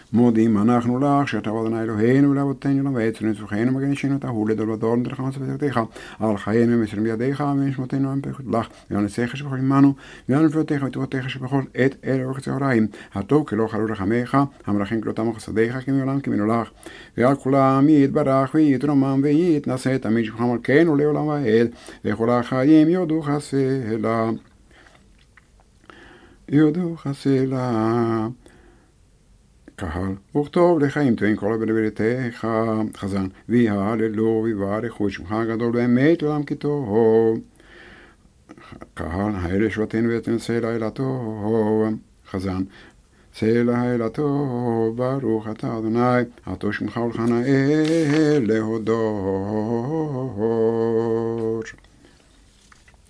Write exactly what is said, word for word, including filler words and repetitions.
מודים אנחנו לך, שאתה אדוני אלוהינו ולאבותינו ולאבותינו וצורכנו מגן אישנו אתה הוא לדור נדרך מצוותיך, על חיינו ומסרים בידיך ונשמותינו המפקות לך, ונצליח שבכל עמנו, ונפלותיך וטובותיך שבכל עת אלה אורך צהריים, הטוב כלא חלו רחמך, המלאכים כלותם וחסדיך כמעולם כמנו לך, ועל כולם יתברך ויתרומם ויתנשא תמיד שבך מלכנו לעולם ועד, וכל החיים יודו חסלה, יודו חסלה. קהל, וכתוב לחיים טובים כל בדבריתך, חזן, ויהללו ויברכו שמך הגדול באמת עולם כי טוב. קהל, האלה שבתנו ותנשא לילה טוב, חזן, צא לילה טוב, ברוך אתה אדוני, עטו שמך ולך נאה להודות.